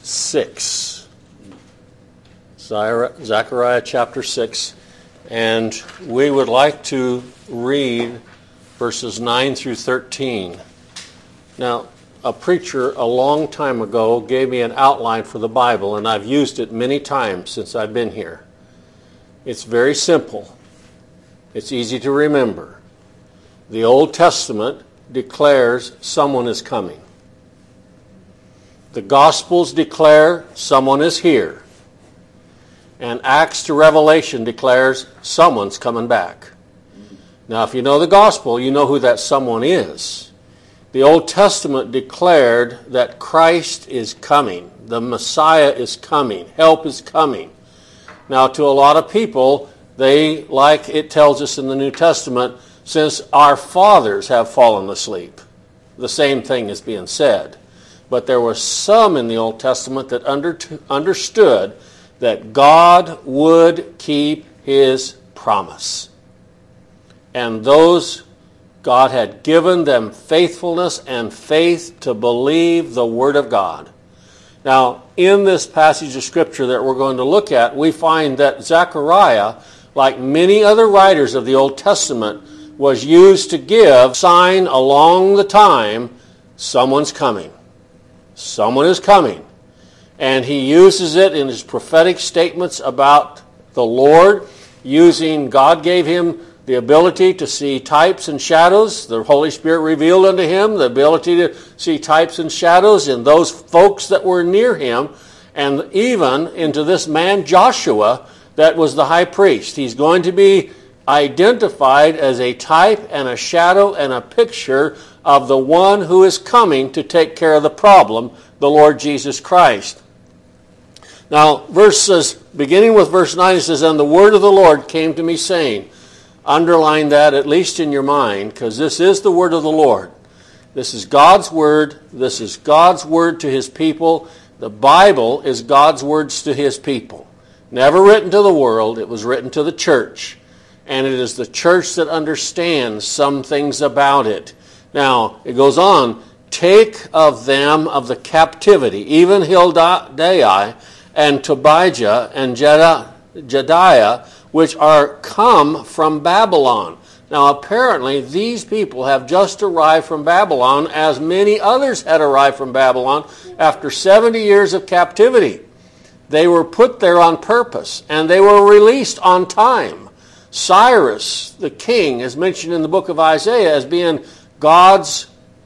6. Zechariah chapter 6. And we would like to read verses 9 through 13. Now, a preacher a long time ago gave me an outline for the Bible, and I've used it many times since I've been here. It's very simple. It's easy to remember. The Old Testament declares someone is coming. The Gospels declare someone is here. And Acts to Revelation declares someone's coming back. Now, if you know the Gospel, you know who that someone is. The Old Testament declared that Christ is coming. The Messiah is coming. Help is coming. Now, to a lot of people, they, like it tells us in the New Testament, since our fathers have fallen asleep. The same thing is being said. But there were some in the Old Testament that understood that God would keep His promise. And those, God had given them faithfulness and faith to believe the Word of God. Now, in this passage of Scripture that we're going to look at, we find that Zechariah, like many other writers of the Old Testament, was used to give sign along the time, someone's coming. Someone is coming. And he uses it in his prophetic statements about the Lord, using, God gave him the ability to see types and shadows. The Holy Spirit revealed unto him the ability to see types and shadows in those folks that were near him, and even into this man Joshua that was the high priest. He's going to be identified as a type and a shadow and a picture of the one who is coming to take care of the problem, the Lord Jesus Christ. Now, beginning with verse 9, it says, "And the word of the Lord came to me, saying," underline that at least in your mind, because this is the word of the Lord. This is God's word. This is God's word to His people. The Bible is God's words to His people. Never written to the world. It was written to the church. And it is the church that understands some things about it. Now, it goes on, "Take of them of the captivity, even Hildai and Tobijah and Jediah, which are come from Babylon." Now, apparently, these people have just arrived from Babylon, as many others had arrived from Babylon after 70 years of captivity. They were put there on purpose, and they were released on time. Cyrus, the king, is mentioned in the book of Isaiah as being God's,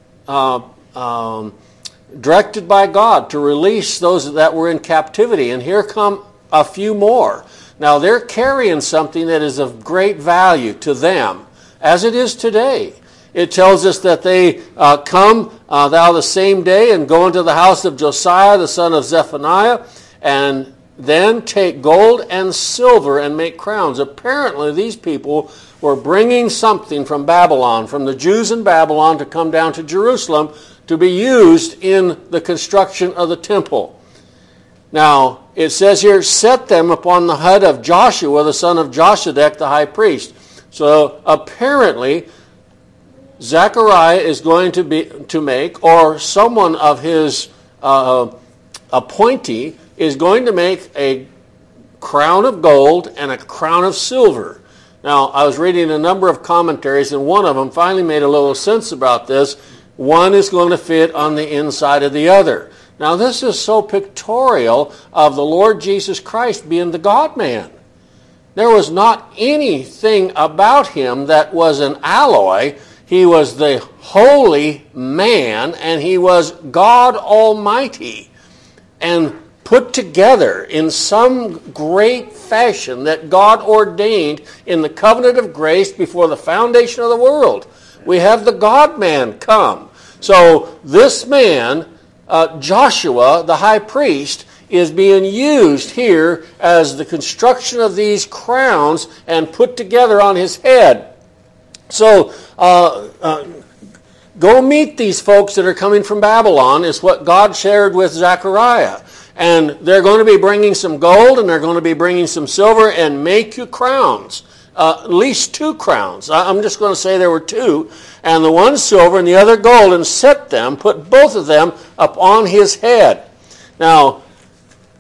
directed by God to release those that were in captivity. And here come a few more. Now, they're carrying something that is of great value to them, as it is today. It tells us that they come thou the same day and go into the house of Josiah, the son of Zephaniah, and then take gold and silver and make crowns. Apparently, these people were bringing something from Babylon, from the Jews in Babylon, to come down to Jerusalem to be used in the construction of the temple. Now, it says here, "Set them upon the head of Joshua, the son of Josedek, the high priest." So apparently, Zechariah is going to make, or someone of his appointee is going to make, a crown of gold and a crown of silver. Now, I was reading a number of commentaries, and one of them finally made a little sense about this. One is going to fit on the inside of the other. Now, this is so pictorial of the Lord Jesus Christ being the God-man. There was not anything about Him that was an alloy. He was the holy man, and He was God Almighty, and put together in some great fashion that God ordained in the covenant of grace before the foundation of the world. We have the God-man come. So this man, Joshua, the high priest, is being used here as the construction of these crowns and put together on his head. So go meet these folks that are coming from Babylon, is what God shared with Zechariah. And they're going to be bringing some gold, and they're going to be bringing some silver, and make you crowns. At least 2 crowns. I'm just going to say there were 2. And the one silver and the other gold, and set them, put both of them upon his head. Now,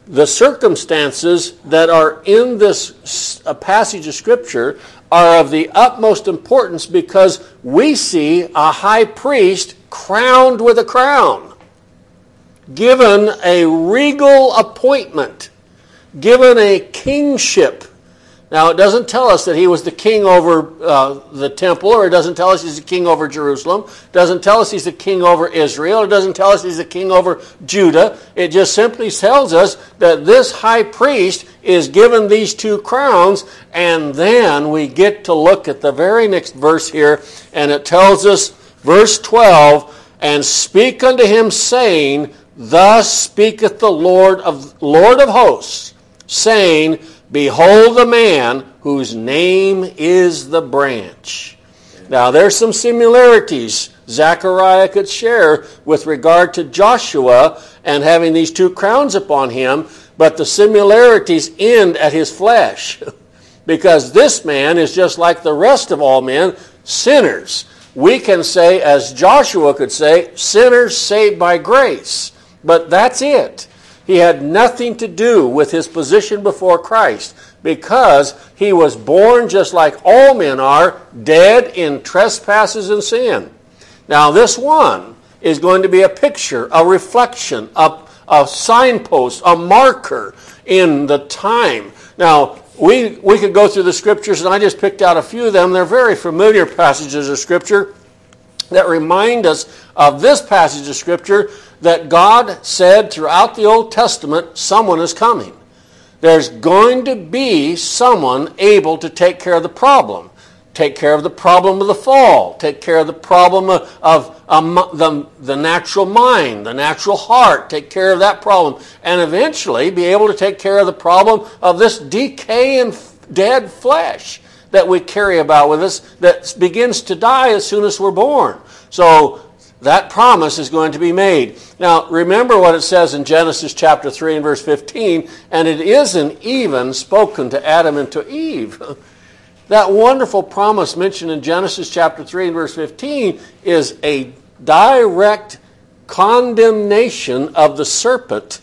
the circumstances that are in this passage of Scripture are of the utmost importance because we see a high priest crowned with a crown, given a regal appointment, given a kingship. Now, it doesn't tell us that he was the king over the temple, or it doesn't tell us he's the king over Jerusalem. It doesn't tell us he's the king over Israel. It doesn't tell us he's the king over Judah. It just simply tells us that this high priest is given these two crowns, and then we get to look at the very next verse here, and it tells us, verse 12, "And speak unto him, saying, Thus speaketh the Lord of hosts, saying, Behold the man whose name is the branch." Now there's some similarities Zechariah could share with regard to Joshua and having these two crowns upon him, but the similarities end at his flesh. Because this man is just like the rest of all men, sinners. We can say, as Joshua could say, sinners saved by grace. But that's it. He had nothing to do with his position before Christ because he was born just like all men are, dead in trespasses and sin. Now this one is going to be a picture, a reflection, a signpost, a marker in the time. Now we could go through the Scriptures, and I just picked out a few of them. They're very familiar passages of Scripture that remind us of this passage of Scripture that God said throughout the Old Testament, someone is coming. There's going to be someone able to take care of the problem. Take care of the problem of the fall. Take care of the problem of the natural mind, the natural heart. Take care of that problem. And eventually be able to take care of the problem of this decay and dead flesh that we carry about with us that begins to die as soon as we're born. So that promise is going to be made. Now, remember what it says in Genesis chapter 3 and verse 15, and it isn't even spoken to Adam and to Eve. That wonderful promise mentioned in Genesis chapter 3 and verse 15 is a direct condemnation of the serpent.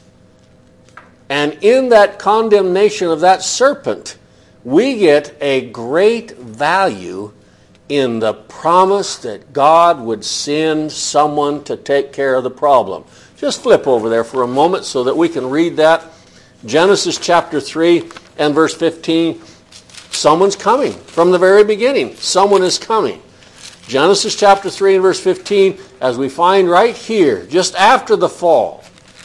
And in that condemnation of that serpent, we get a great value in the promise that God would send someone to take care of the problem. Just flip over there for a moment so that we can read that. Genesis chapter 3 and verse 15. Someone's coming from the very beginning. Someone is coming. Genesis chapter 3 and verse 15, as we find right here, just after the fall.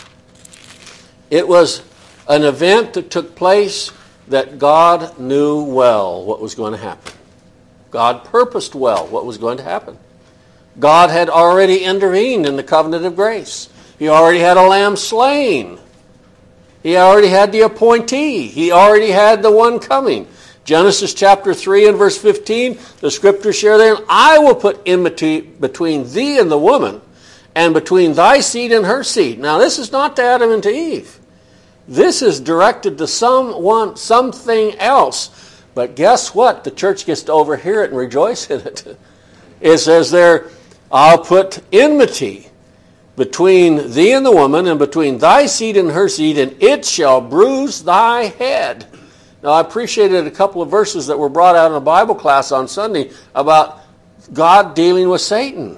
It was an event that took place that God knew well what was going to happen. God purposed well what was going to happen. God had already intervened in the covenant of grace. He already had a lamb slain. He already had the appointee. He already had the one coming. Genesis chapter 3 and verse 15, the Scriptures share there, I will put enmity between thee and the woman, and between thy seed and her seed. Now this is not to Adam and to Eve. This is directed to something else. But guess what? The church gets to overhear it and rejoice in it. It says there, I'll put enmity between thee and the woman, and between thy seed and her seed, and it shall bruise thy head. Now, I appreciated a couple of verses that were brought out in a Bible class on Sunday about God dealing with Satan.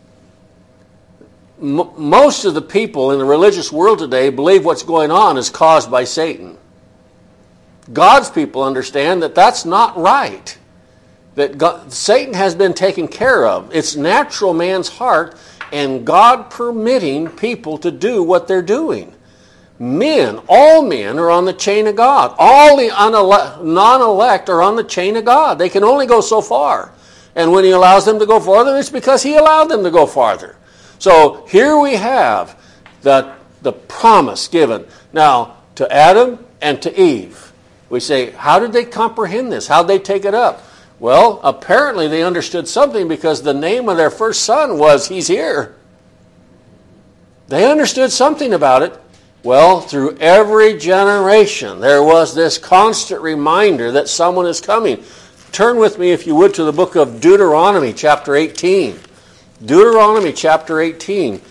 Most of the people in the religious world today believe what's going on is caused by Satan. God's people understand that that's not right. That Satan has been taken care of. It's natural man's heart and God permitting people to do what they're doing. All men are on the chain of God. All the non-elect are on the chain of God. They can only go so far. And when He allows them to go farther, it's because He allowed them to go farther. So here we have the promise given now to Adam and to Eve. We say, how did they comprehend this? How did they take it up? Well, apparently they understood something because the name of their first son was, He's here. They understood something about it. Well, through every generation, there was this constant reminder that someone is coming. Turn with me, if you would, to the book of Deuteronomy, chapter 18. Deuteronomy, chapter 18.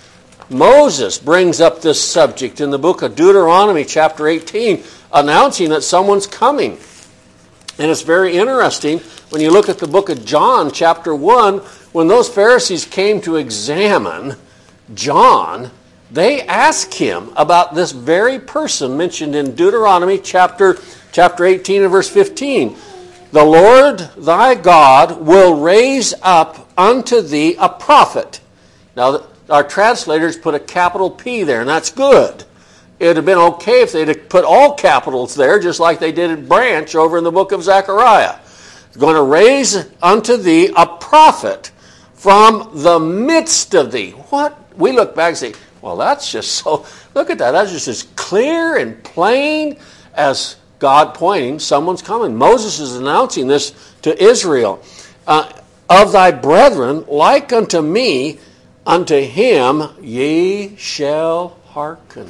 Moses brings up this subject in the book of Deuteronomy chapter 18, announcing that someone's coming. And it's very interesting when you look at the book of John chapter 1, when those Pharisees came to examine John, they asked him about this very person mentioned in Deuteronomy chapter 18 and verse 15. The Lord thy God will raise up unto thee a prophet. Now, our translators put a capital P there, and that's good. It would have been okay if they'd have put all capitals there, just like they did in Branch over in the book of Zechariah. Going to raise unto thee a prophet from the midst of thee. What? We look back and say, well, that's just so, look at that. That's just as clear and plain as God pointing, someone's coming. Moses is announcing this to Israel. Of thy brethren, like unto me, unto him ye shall hearken.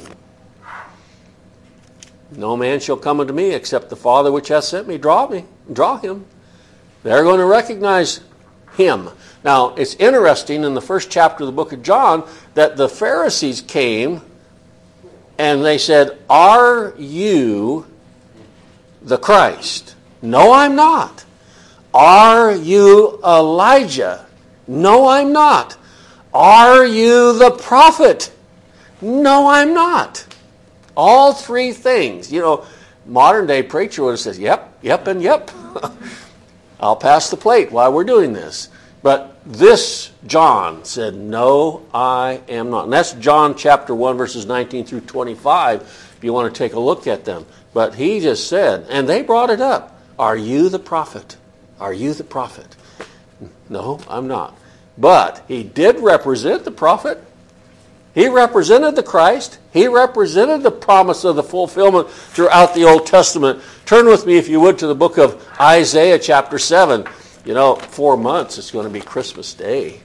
No man shall come unto me except the Father which hath sent me. Draw him. They're going to recognize him. Now, it's interesting in the first chapter of the book of John that the Pharisees came and they said, are you the Christ? No, I'm not. Are you Elijah? No, I'm not. Are you the prophet? No, I'm not. All three things. You know, modern day preacher would have said, yep, and yep. I'll pass the plate while we're doing this. But this John said, no, I am not. And that's John chapter 1, verses 19 through 25, if you want to take a look at them. But he just said, and they brought it up, are you the prophet? Are you the prophet? No, I'm not. But he did represent the prophet. He represented the Christ. He represented the promise of the fulfillment throughout the Old Testament. Turn with me, if you would, to the book of Isaiah chapter 7. You know, 4 months, it's going to be Christmas Day.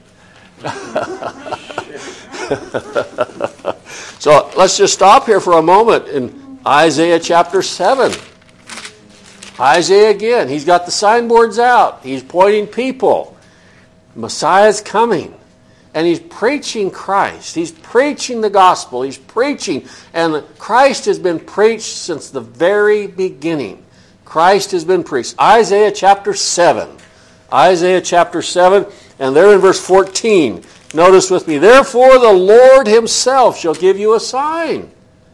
So let's just stop here for a moment in Isaiah chapter 7. Isaiah again, he's got the signboards out. He's pointing people. Messiah's coming. And he's preaching Christ. He's preaching the gospel. He's preaching. And Christ has been preached since the very beginning. Christ has been preached. Isaiah chapter 7. Isaiah chapter 7. And there in verse 14. Notice with me. Therefore the Lord himself shall give you a sign.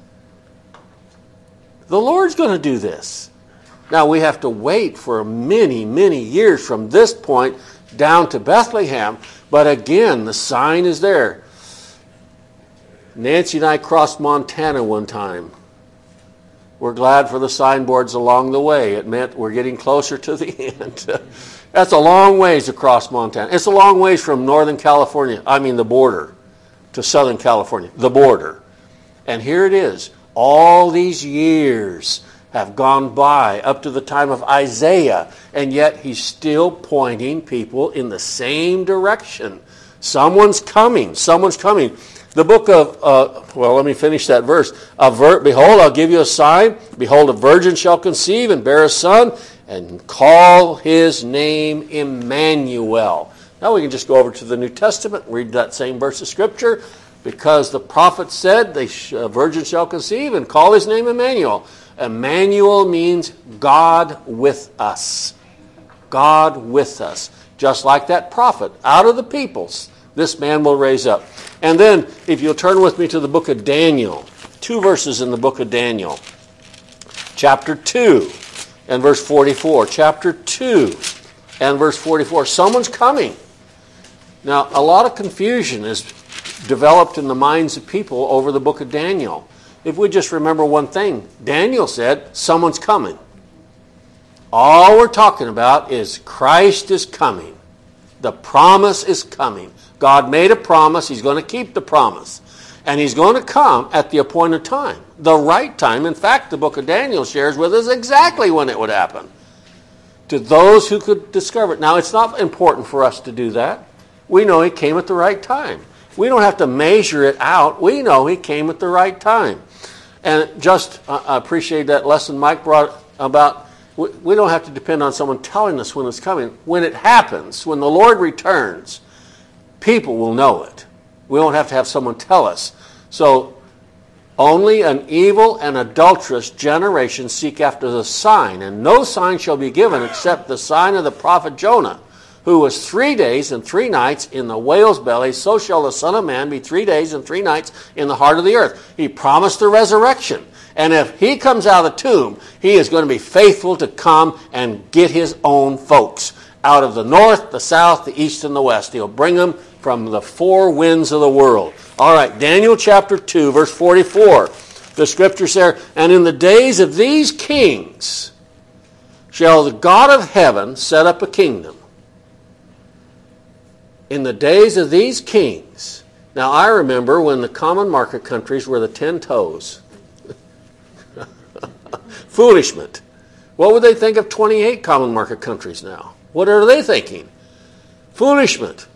The Lord's going to do this. Now we have to wait for many, many years from this point down to Bethlehem. But again, the sign is there. Nancy and I crossed Montana one time. We're glad for the signboards along the way. It meant we're getting closer to the end. That's a long ways across Montana. It's a long ways from Northern California, the border, to Southern California, the border. And here it is. All these years have gone by up to the time of Isaiah, and yet he's still pointing people in the same direction. Someone's coming. Someone's coming. The book of, let me finish that verse. Behold, I'll give you a sign. Behold, a virgin shall conceive and bear a son, and call his name Emmanuel. Now we can just go over to the New Testament and read that same verse of Scripture, because the prophet said, a virgin shall conceive and call his name Emmanuel. Emmanuel means God with us. God with us. Just like that prophet, out of the peoples, this man will raise up. And then, if you'll turn with me to the book of Daniel, 2 verses in the book of Daniel. Chapter 2 and verse 44. Chapter 2 and verse 44. Someone's coming. Now, a lot of confusion is developed in the minds of people over the book of Daniel. If we just remember one thing, Daniel said, someone's coming. All we're talking about is Christ is coming. The promise is coming. God made a promise. He's going to keep the promise. And he's going to come at the appointed time, the right time. In fact, the book of Daniel shares with us exactly when it would happen, to those who could discover it. Now, it's not important for us to do that. We know he came at the right time. We don't have to measure it out. We know he came at the right time. And just, I appreciate that lesson Mike brought about, we don't have to depend on someone telling us when it's coming. When it happens, when the Lord returns, people will know it. We won't have to have someone tell us. So, only an evil and adulterous generation seek after the sign, and no sign shall be given except the sign of the prophet Jonah, who was 3 days and 3 nights in the whale's belly. So shall the Son of Man be 3 days and 3 nights in the heart of the earth. He promised the resurrection. And if he comes out of the tomb, he is going to be faithful to come and get his own folks out of the north, the south, the east, and the west. He'll bring them from the 4 winds of the world. All right, Daniel chapter 2, verse 44. The scripture says, and in the days of these kings shall the God of heaven set up a kingdom. In the days of these kings. Now, I remember when the common market countries were the 10 toes. Foolishment. What would they think of 28 common market countries now? What are they thinking? Foolishment.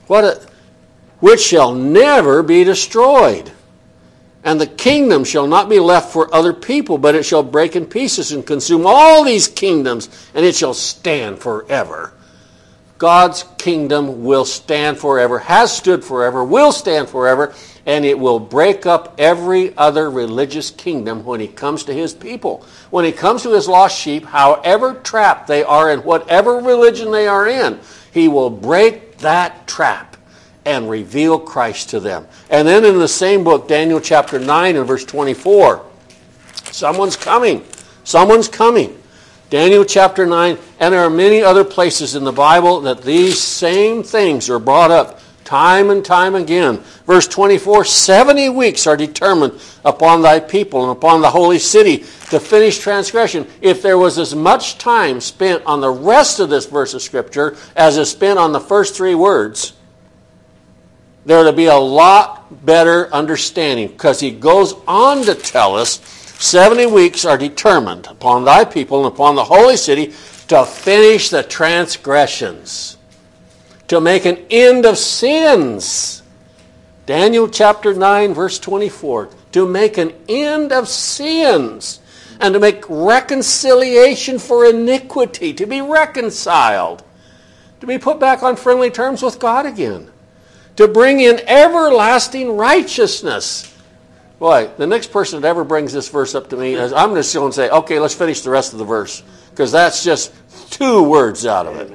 Which shall never be destroyed. And the kingdom shall not be left for other people, but it shall break in pieces and consume all these kingdoms, and it shall stand forever. God's kingdom will stand forever, has stood forever, will stand forever, and it will break up every other religious kingdom when he comes to his people. When he comes to his lost sheep, however trapped they are in whatever religion they are in, he will break that trap and reveal Christ to them. And then in the same book, Daniel chapter 9 and verse 24, someone's coming. Someone's coming. Daniel chapter 9, and there are many other places in the Bible that these same things are brought up time and time again. Verse 24, 70 weeks are determined upon thy people and upon the holy city to finish transgression. If there was as much time spent on the rest of this verse of Scripture as is spent on the first 3 words, there would be a lot better understanding, because he goes on to tell us 70 weeks are determined upon thy people and upon the holy city to finish the transgressions, to make an end of sins. Daniel chapter 9, verse 24. To make an end of sins and to make reconciliation for iniquity, to be reconciled, to be put back on friendly terms with God again, to bring in everlasting righteousness. Boy, the next person that ever brings this verse up to me, I'm just going to say, okay, let's finish the rest of the verse, because that's just 2 words out of it.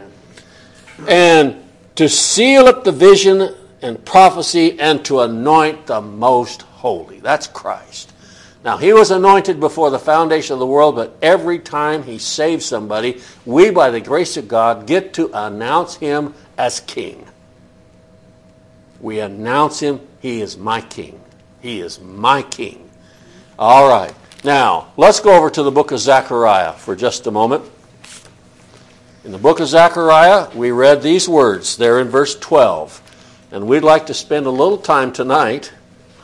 And to seal up the vision and prophecy and to anoint the most holy. That's Christ. Now, he was anointed before the foundation of the world, but every time he saves somebody, we, by the grace of God, get to announce him as king. We announce him, he is my king. He is my king. All right. Now, let's go over to the book of Zechariah for just a moment. In the book of Zechariah, we read these words there in verse 12. And we'd like to spend a little time tonight.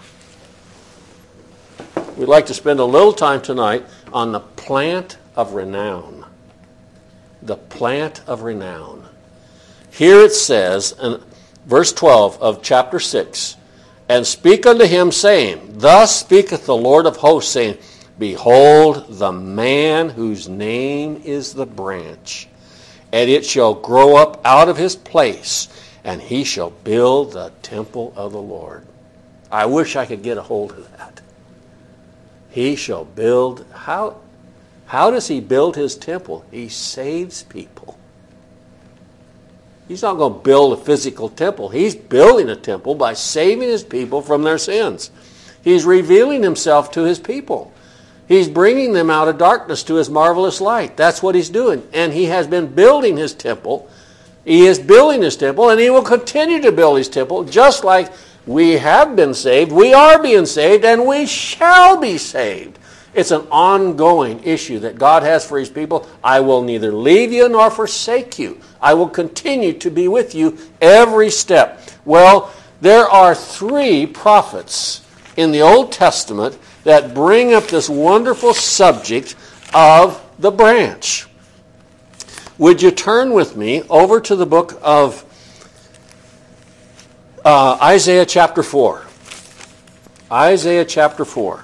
We'd like to spend a little time tonight on the plant of renown. The plant of renown. Here it says in verse 12 of chapter 6, and speak unto him, saying, thus speaketh the Lord of hosts, saying, behold, the man whose name is the branch, and it shall grow up out of his place, and he shall build the temple of the Lord. I wish I could get a hold of that. He shall build. How does he build his temple? He saves people. He's not going to build a physical temple. He's building a temple by saving his people from their sins. He's revealing himself to his people. He's bringing them out of darkness to his marvelous light. That's what he's doing. And he has been building his temple. He is building his temple, and he will continue to build his temple, just like we have been saved, we are being saved, and we shall be saved. It's an ongoing issue that God has for his people. I will neither leave you nor forsake you. I will continue to be with you every step. Well, there are 3 prophets in the Old Testament that bring up this wonderful subject of the branch. Would you turn with me over to the book of Isaiah chapter 4. Isaiah chapter 4.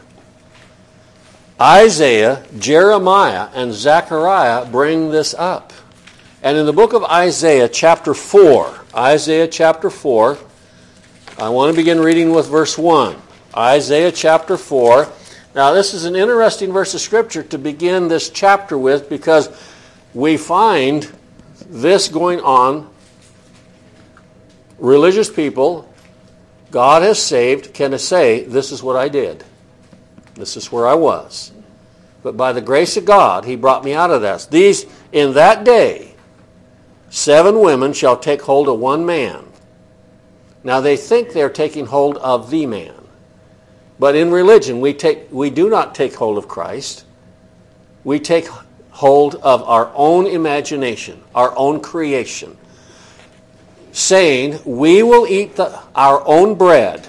Isaiah, Jeremiah, and Zechariah bring this up. And in the book of Isaiah chapter 4, I want to begin reading with verse 1. Isaiah chapter 4. Now this is an interesting verse of Scripture to begin this chapter with, because we find this going on. Religious people, God has saved, can say, this is what I did. This is where I was. But by the grace of God, He brought me out of that. In that day, 7 women shall take hold of one man. Now they think they're taking hold of the man. But in religion, we do not take hold of Christ. We take hold of our own imagination, our own creation, saying, we will eat our own bread.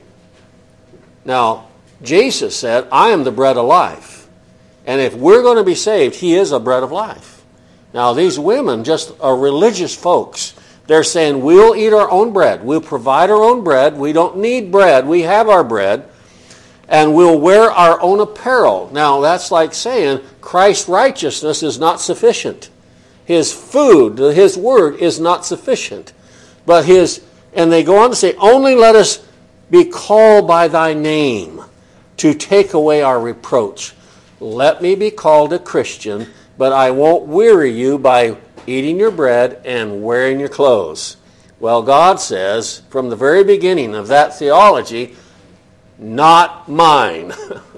Now, Jesus said, I am the bread of life. And if we're going to be saved, He is a bread of life. Now, these women just are religious folks. They're saying, we'll eat our own bread. We'll provide our own bread. We don't need bread. We have our bread. And we'll wear our own apparel. Now, that's like saying Christ's righteousness is not sufficient. His food, His word is not sufficient. But and they go on to say, only let us be called by thy name to take away our reproach. Let me be called a Christian, but I won't weary you by eating your bread and wearing your clothes. Well, God says, from the very beginning of that theology, not mine.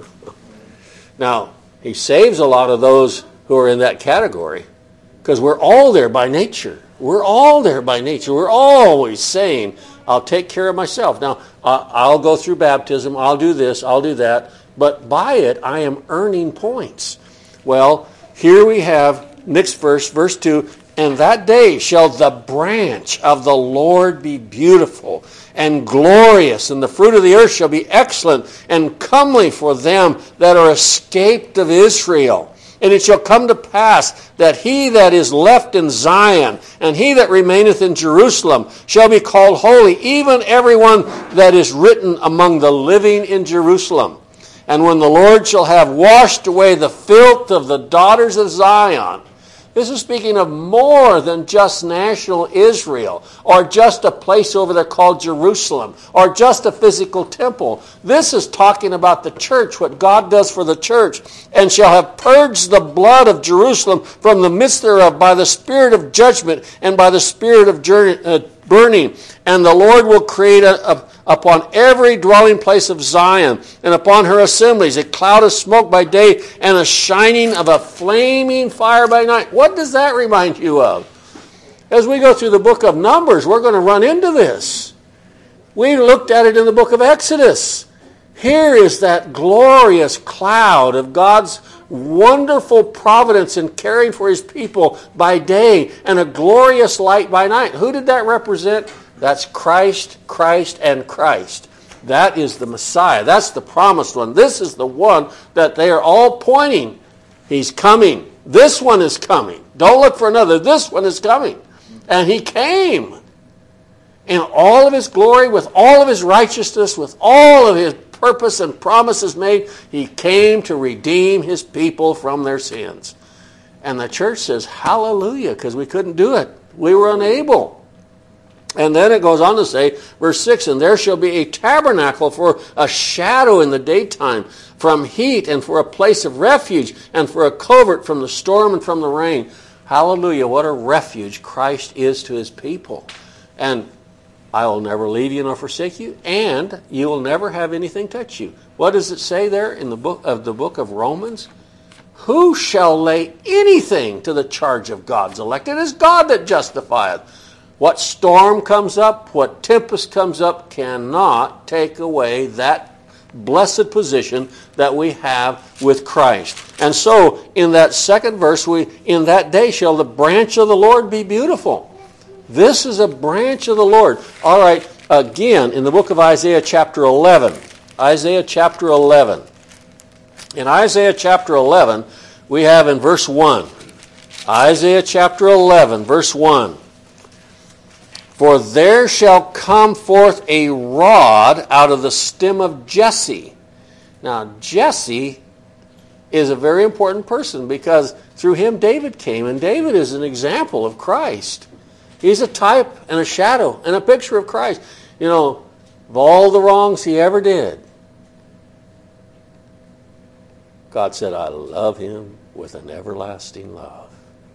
Now, He saves a lot of those who are in that category, because we're all there by nature. We're all there by nature. We're always saying, I'll take care of myself. Now, I'll go through baptism. I'll do this. I'll do that. But by it, I am earning points. Well, here we have, next verse, verse 2, and that day shall the branch of the Lord be beautiful and glorious, and the fruit of the earth shall be excellent and comely for them that are escaped of Israel. And it shall come to pass that he that is left in Zion and he that remaineth in Jerusalem shall be called holy, even everyone that is written among the living in Jerusalem. And when the Lord shall have washed away the filth of the daughters of Zion. This is speaking of more than just national Israel, or just a place over there called Jerusalem, or just a physical temple. This is talking about the church, what God does for the church, and shall have purged the blood of Jerusalem from the midst thereof by the spirit of judgment and by the spirit of burning. And the Lord will create upon every dwelling place of Zion and upon her assemblies a cloud of smoke by day and a shining of a flaming fire by night. What does that remind you of? As we go through the book of Numbers, we're going to run into this. We looked at it in the book of Exodus. Here is that glorious cloud of God's wonderful providence in caring for His people by day and a glorious light by night. Who did that represent? That's Christ, Christ, and Christ. That is the Messiah. That's the promised one. This is the one that they are all pointing. He's coming. This one is coming. Don't look for another. This one is coming. And He came in all of His glory, with all of His righteousness, with all of His purpose and promises made. He came to redeem His people from their sins. And the church says, hallelujah, because we couldn't do it. We were unable. And then it goes on to say, verse 6, and there shall be a tabernacle for a shadow in the daytime, from heat, and for a place of refuge, and for a covert from the storm and from the rain. Hallelujah, what a refuge Christ is to His people. And I will never leave you nor forsake you, and you will never have anything touch you. What does it say there in the book of Romans? Who shall lay anything to the charge of God's elect? It is God that justifieth. What storm comes up, what tempest comes up, cannot take away that blessed position that we have with Christ. And so, in that second verse, in that day shall the branch of the Lord be beautiful. This is a branch of the Lord. All right, again, in the book of Isaiah chapter 11. Isaiah chapter 11. In Isaiah chapter 11, we have in verse 1. Isaiah chapter 11, verse 1. For there shall come forth a rod out of the stem of Jesse. Now, Jesse is a very important person, because through him David came, and David is an example of Christ. He's a type and a shadow and a picture of Christ. You know, of all the wrongs he ever did, God said, I love him with an everlasting love.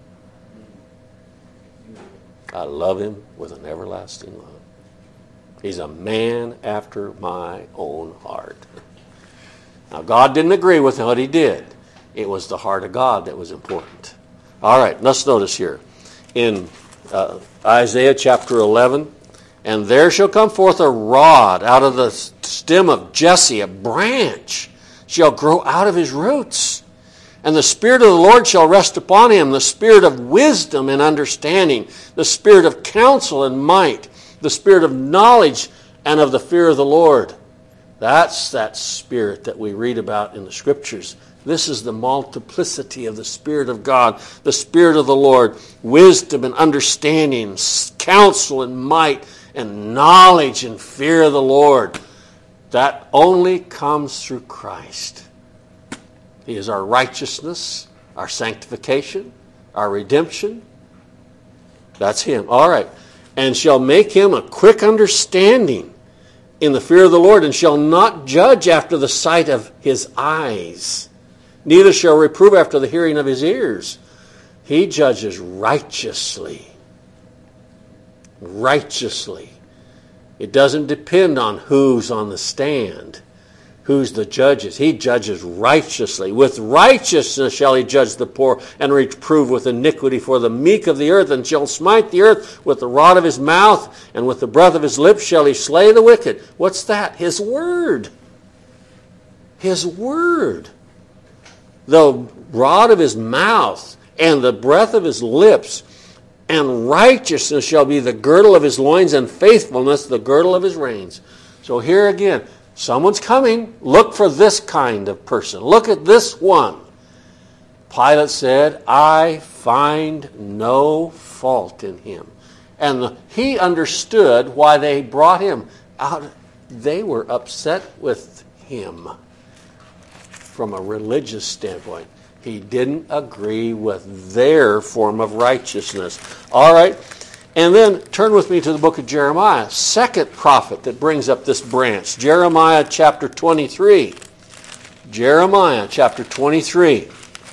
I love him with an everlasting love. He's a man after my own heart. Now, God didn't agree with what he did. It was the heart of God that was important. All right, let's notice here. In Isaiah chapter 11, and there shall come forth a rod out of the stem of Jesse, a branch shall grow out of his roots. And the Spirit of the Lord shall rest upon him, the Spirit of wisdom and understanding, the Spirit of counsel and might, the Spirit of knowledge and of the fear of the Lord. That's that Spirit that we read about in the Scriptures. This is the multiplicity of the Spirit of God, the Spirit of the Lord, wisdom and understanding, counsel and might, and knowledge and fear of the Lord. That only comes through Christ. He is our righteousness, our sanctification, our redemption. That's him. All right. And shall make him a quick understanding in the fear of the Lord, and shall not judge after the sight of his eyes, neither shall reprove after the hearing of his ears. He judges righteously. Righteously. It doesn't depend on who's on the stand, who's the judges. He judges righteously. With righteousness shall he judge the poor and reprove with iniquity for the meek of the earth, and shall smite the earth with the rod of his mouth, and with the breath of his lips shall he slay the wicked. What's that? His word. His word. The rod of his mouth and the breath of his lips, and righteousness shall be the girdle of his loins, and faithfulness the girdle of his reins. So here again, someone's coming. Look for this kind of person. Look at this one. Pilate said, I find no fault in him. And he understood why they brought him out. They were upset with him from a religious standpoint. He didn't agree with their form of righteousness. All right. And then turn with me to the book of Jeremiah, second prophet that brings up this branch. Jeremiah chapter 23. Jeremiah chapter 23.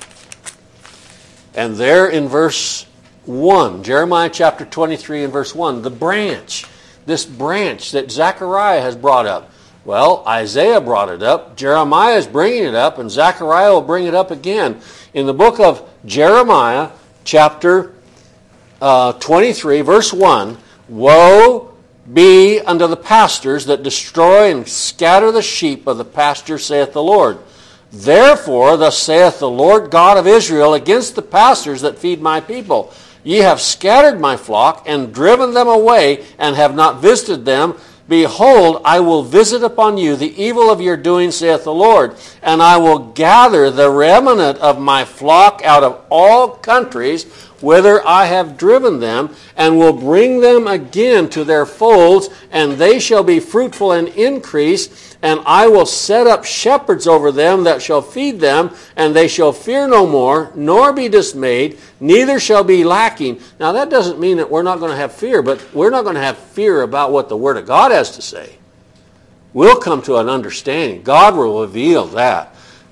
And there in verse 1, Jeremiah chapter 23 and verse 1, the branch, this branch that Zechariah has brought up. Well, Isaiah brought it up, Jeremiah is bringing it up, and Zechariah will bring it up again. In the book of Jeremiah, chapter 23, verse 1, woe be unto the pastors that destroy and scatter the sheep of the pasture, saith the Lord. Therefore, thus saith the Lord God of Israel against the pastors that feed my people. Ye have scattered my flock and driven them away, and have not visited them. Behold, I will visit upon you the evil of your doing, saith the Lord, and I will gather the remnant of my flock out of all countries whither I have driven them, and will bring them again to their folds, and they shall be fruitful and increase, and I will set up shepherds over them that shall feed them, and they shall fear no more, nor be dismayed, neither shall be lacking. Now that doesn't mean that we're not going to have fear, but we're not going to have fear about what the Word of God has to say. We'll come to an understanding. God will reveal that.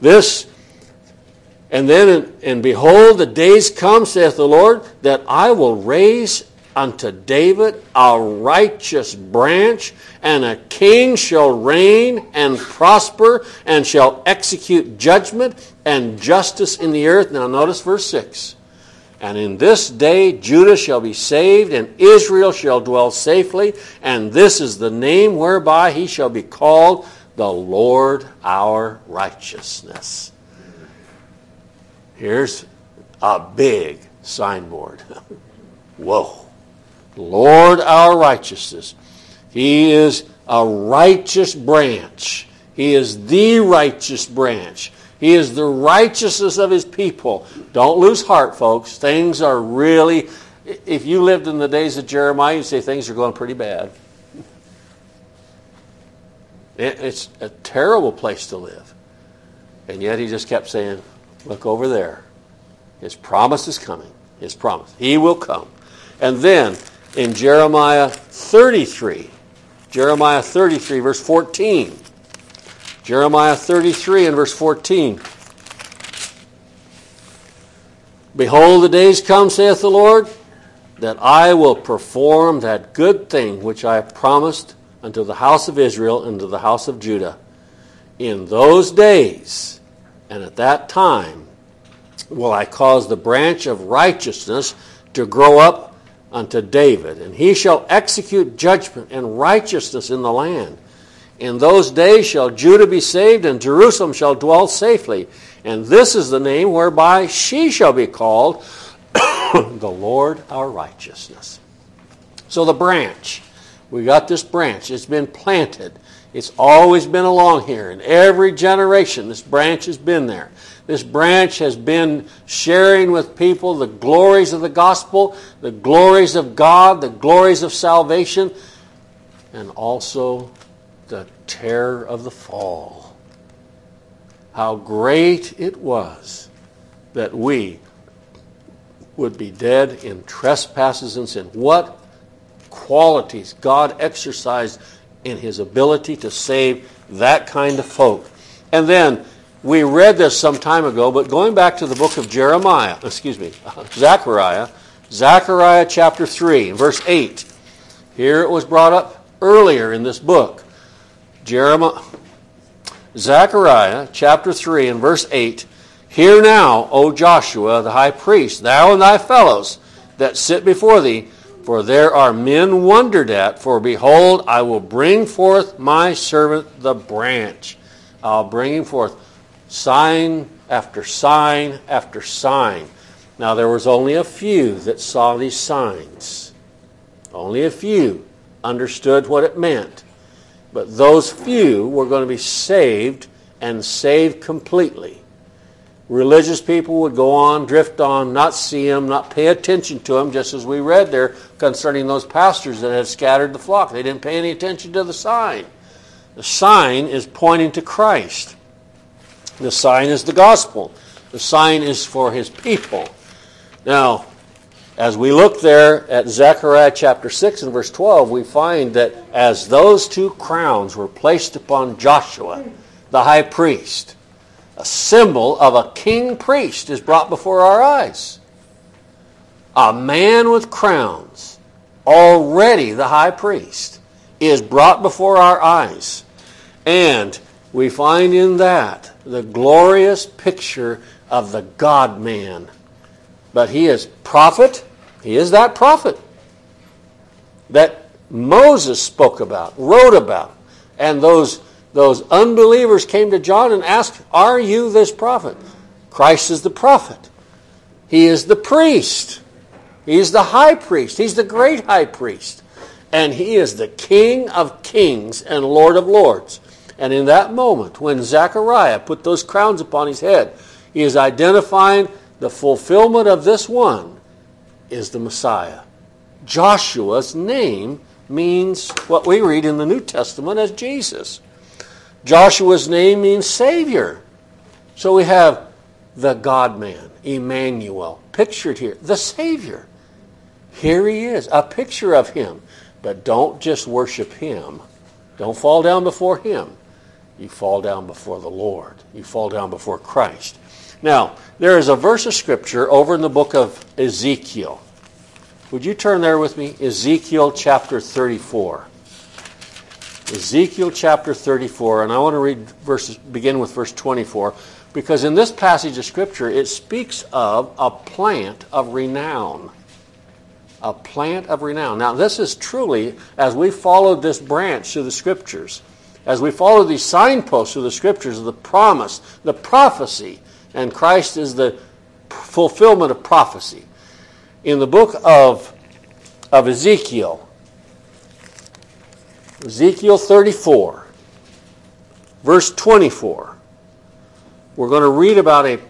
And then, and behold, the days come, saith the Lord, that I will raise unto David a righteous branch, and a king shall reign and prosper, and shall execute judgment and justice in the earth. Now notice verse 6. And in this day Judah shall be saved, and Israel shall dwell safely, and this is the name whereby he shall be called, the Lord our righteousness. Here's a big signboard. Whoa. Lord our righteousness. He is a righteous branch. He is the righteous branch. He is the righteousness of his people. Don't lose heart, folks. Things are really, if you lived in the days of Jeremiah, you'd say things are going pretty bad. It's a terrible place to live. And yet he just kept saying, look over there. His promise is coming. His promise. He will come. And then in Jeremiah 33, Jeremiah 33, verse 14. Jeremiah 33 and verse 14. Behold, the days come, saith the Lord, that I will perform that good thing which I promised unto the house of Israel and to the house of Judah. In those days and at that time will I cause the branch of righteousness to grow up unto David, and he shall execute judgment and righteousness in the land. In those days shall Judah be saved, and Jerusalem shall dwell safely. And this is the name whereby she shall be called, the Lord our righteousness. So the branch, we got this branch. It's been planted. It's always been along here. In every generation, this branch has been there. This branch has been sharing with people the glories of the gospel, the glories of God, the glories of salvation, and also the terror of the fall. How great it was that we would be dead in trespasses and sin. What qualities God exercised in His ability to save that kind of folk. And then, we read this some time ago, but going back to the book of Zechariah chapter 3, verse 8. Here it was brought up earlier in this book. Zechariah chapter 3 and verse 8. Hear now, O Joshua the high priest, thou and thy fellows that sit before thee, for there are men wondered at, for behold, I will bring forth my servant the branch. I'll bring him forth. Sign after sign after sign. Now there was only a few that saw these signs. Only a few understood what it meant. But those few were going to be saved, and saved completely. Religious people would go on, drift on, not see them, not pay attention to them, just as we read there concerning those pastors that had scattered the flock. They didn't pay any attention to the sign. The sign is pointing to Christ. The sign is the gospel. The sign is for His people. Now, as we look there at Zechariah chapter 6 and verse 12, we find that as those two crowns were placed upon Joshua, the high priest, a symbol of a king priest is brought before our eyes. A man with crowns, already the high priest, is brought before our eyes. And we find in that the glorious picture of the God-man. But he is prophet. He is that prophet that Moses spoke about, wrote about. And those unbelievers came to John and asked, are you this prophet? Christ is the prophet. He is the priest. He is the high priest. He's the great high priest. And He is the King of kings and Lord of lords. And in that moment, when Zechariah put those crowns upon his head, he is identifying the fulfillment of this one is the Messiah. Joshua's name means what we read in the New Testament as Jesus. Joshua's name means Savior. So we have the God-man, Emmanuel, pictured here, the Savior. Here He is, a picture of Him. But don't just worship Him. Don't fall down before Him. You fall down before the Lord. You fall down before Christ. Now, there is a verse of Scripture over in the book of Ezekiel. Would you turn there with me? Ezekiel chapter 34. Ezekiel chapter 34, and I want to begin with verse 24, because in this passage of Scripture it speaks of a plant of renown. A plant of renown. Now this is truly, as we followed this branch through the Scriptures, as we follow these signposts through the Scriptures of the promise, the prophecy, and Christ is the fulfillment of prophecy. In the book of Ezekiel, Ezekiel 34, verse 24, we're going to read about a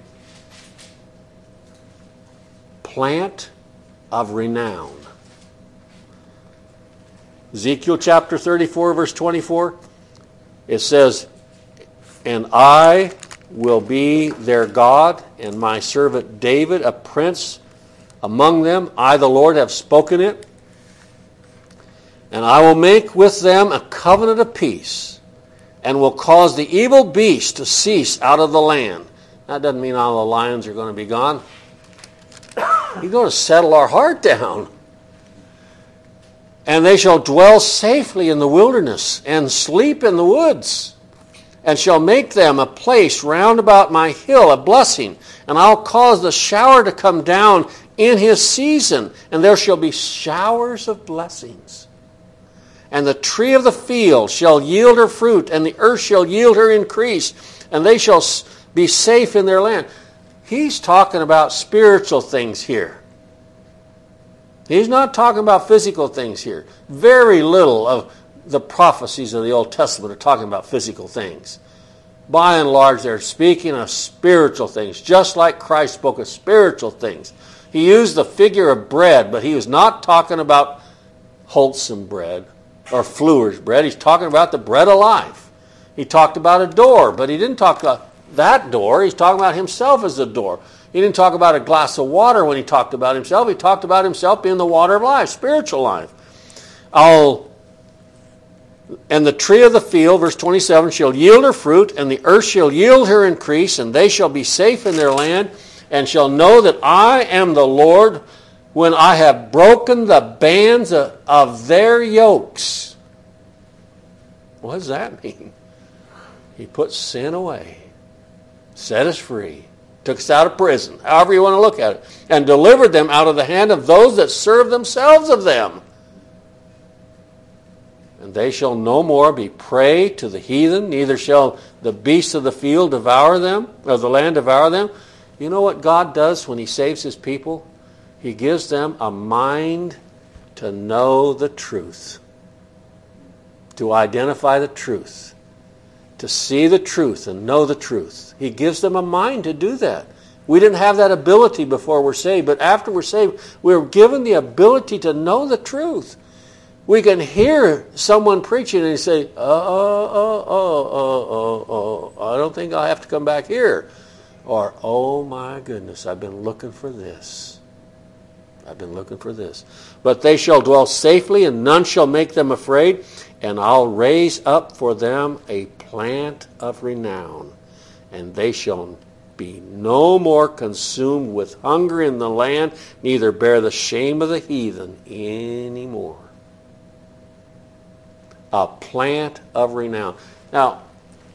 plant of renown. Ezekiel chapter 34, verse 24, it says, and I will be their God, and my servant David a prince among them. I, the Lord, have spoken it. And I will make with them a covenant of peace, and will cause the evil beast to cease out of the land. That doesn't mean all the lions are going to be gone. He's going to settle our heart down. And they shall dwell safely in the wilderness, and sleep in the woods, and shall make them a place round about my hill, a blessing. And I'll cause the shower to come down in his season, and there shall be showers of blessings. And the tree of the field shall yield her fruit, and the earth shall yield her increase, and they shall be safe in their land. He's talking about spiritual things here. He's not talking about physical things here. Very little of the prophecies of the Old Testament are talking about physical things. By and large, they're speaking of spiritual things, just like Christ spoke of spiritual things. He used the figure of bread, but he was not talking about wholesome bread or Fleur's bread. He's talking about the bread of life. He talked about a door, but he didn't talk about that door. He's talking about himself as the door. He didn't talk about a glass of water when he talked about himself. He talked about himself being the water of life, spiritual life. And the tree of the field, verse 27, shall yield her fruit, and the earth shall yield her increase, and they shall be safe in their land, and shall know that I am the Lord when I have broken the bands of their yokes. What does that mean? He put sin away, set us free, took us out of prison, however you want to look at it, and delivered them out of the hand of those that serve themselves of them. And they shall no more be prey to the heathen, neither shall the beasts of the field devour them, or the land devour them. You know what God does when he saves his people? He gives them a mind to know the truth, to identify the truth, to see the truth and know the truth. He gives them a mind to do that. We didn't have that ability before we're saved, but after we're saved, we're given the ability to know the truth. We can hear someone preaching and say, I don't think I'll have to come back here. Or, oh my goodness, I've been looking for this. I've been looking for this. But they shall dwell safely, and none shall make them afraid, and I'll raise up for them a plant of renown, and they shall be no more consumed with hunger in the land, neither bear the shame of the heathen anymore. A plant of renown. Now,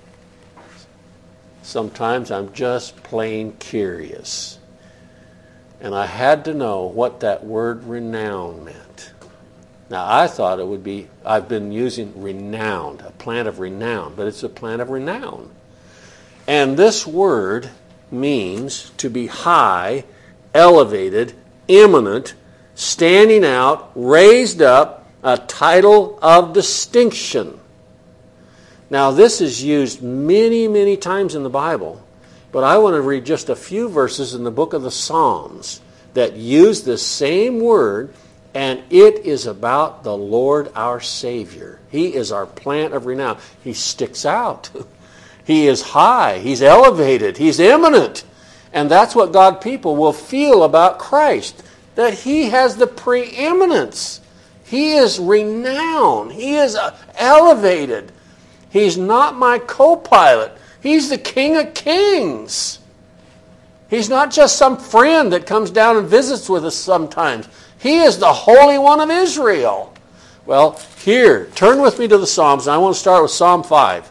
sometimes I'm just plain curious. And I had to know what that word renown meant. Now, I thought it would be, I've been using renowned, a plant of renown, but it's a plant of renown. And this word means to be high, elevated, eminent, standing out, raised up, a title of distinction. Now, this is used many, many times in the Bible, but I want to read just a few verses in the book of the Psalms that use this same word, and it is about the Lord our Savior. He is our plant of renown. He sticks out. He is high. He's elevated. He's eminent. And that's what God people will feel about Christ, that he has the preeminence. He is renowned. He is elevated. He's not my co-pilot. He's the King of Kings. He's not just some friend that comes down and visits with us sometimes. He is the Holy One of Israel. Well, here, turn with me to the Psalms, and I want to start with Psalm 5.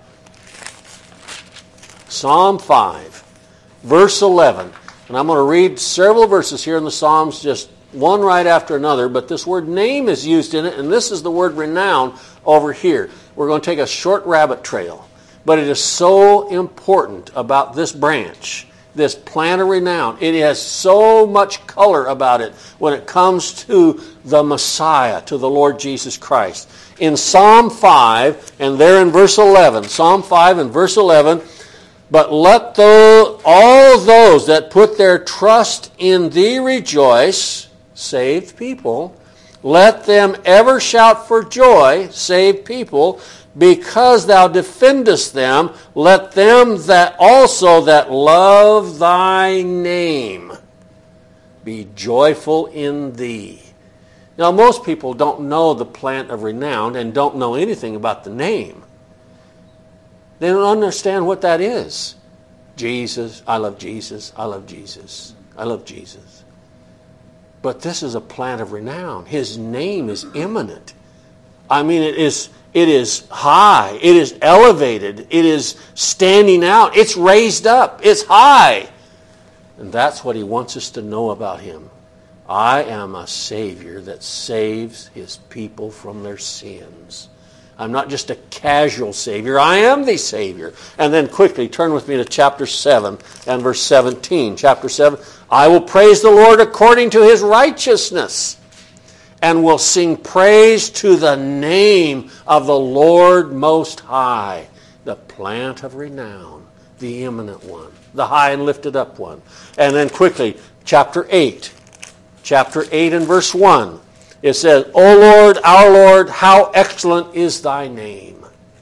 Psalm 5, verse 11. And I'm going to read several verses here in the Psalms, just one right after another, but this word name is used in it, and this is the word renown over here. We're going to take a short rabbit trail, but it is so important about this branch, this plant of renown. It has so much color about it when it comes to the Messiah, to the Lord Jesus Christ. In Psalm 5, and there in verse 11, Psalm 5 and verse 11, but let all those that put their trust in thee rejoice, saved people. Let them ever shout for joy, saved people, because thou defendest them. Let them that also that love thy name be joyful in thee. Now, most people don't know the plant of renown and don't know anything about the name. They don't understand what that is. Jesus, I love Jesus, I love Jesus, I love Jesus. But this is a plant of renown. His name is eminent. I mean, it is high, it is elevated, it is standing out, it's raised up, it's high. And that's what he wants us to know about him. I am a Savior that saves his people from their sins. I'm not just a casual Savior. I am the Savior. And then quickly turn with me to chapter 7 and verse 17. Chapter 7, I will praise the Lord according to his righteousness, and will sing praise to the name of the Lord Most High, the plant of renown, the eminent one, the high and lifted up one. And then quickly, chapter 8. Chapter 8 and verse 1. It says, O Lord, our Lord, how excellent is thy name.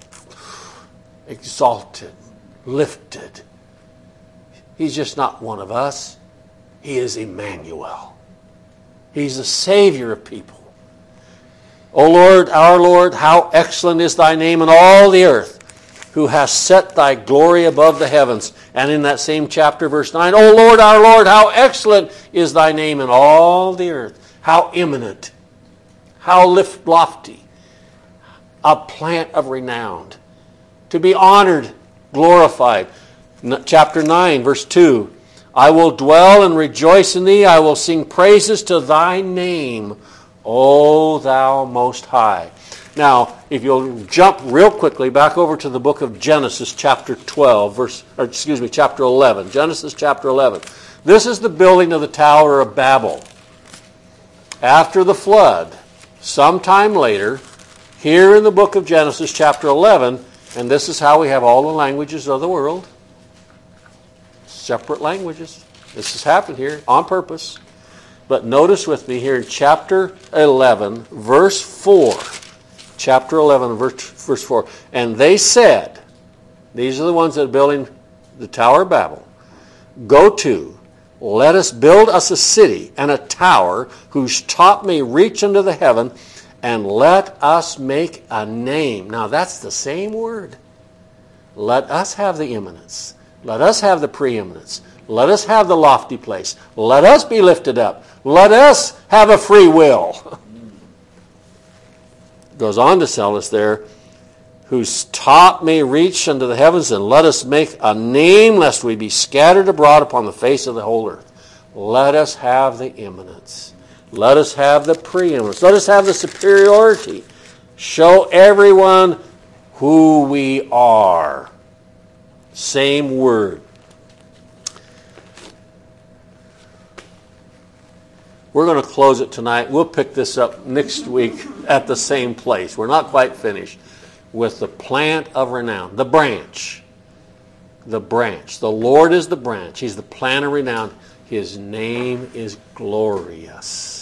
Exalted, lifted. He's just not one of us. He is Emmanuel. He's the Savior of people. O Lord, our Lord, how excellent is thy name in all the earth, who hast set thy glory above the heavens. And in that same chapter, verse 9, O Lord, our Lord, how excellent is thy name in all the earth. How eminent, how lofty, a plant of renown, to be honored, glorified. Chapter 9, verse 2, I will dwell and rejoice in thee. I will sing praises to thy name, O thou most high. Now, if you'll jump real quickly back over to the book of Genesis, chapter 12, chapter 11. Genesis chapter 11. This is the building of the Tower of Babel. After the flood, sometime later, here in the book of Genesis chapter 11, and this is how we have all the languages of the world. Separate languages. This has happened here on purpose. But notice with me here in chapter 11, verse 4. Chapter 11, verse 4. And they said, these are the ones that are building the Tower of Babel, go to, let us build us a city and a tower whose top may reach unto the heaven, and let us make a name. Now that's the same word. Let us have the eminence. Let us have the preeminence. Let us have the lofty place. Let us be lifted up. Let us have a free will. Goes on to tell us there, whose top may reach unto the heavens, and let us make a name, lest we be scattered abroad upon the face of the whole earth. Let us have the eminence. Let us have the preeminence. Let us have the superiority. Show everyone who we are. Same word. We're going to close it tonight. We'll pick this up next week at the same place. We're not quite finished with the plant of renown, the branch. The branch. The Lord is the branch. He's the plant of renown. His name is glorious.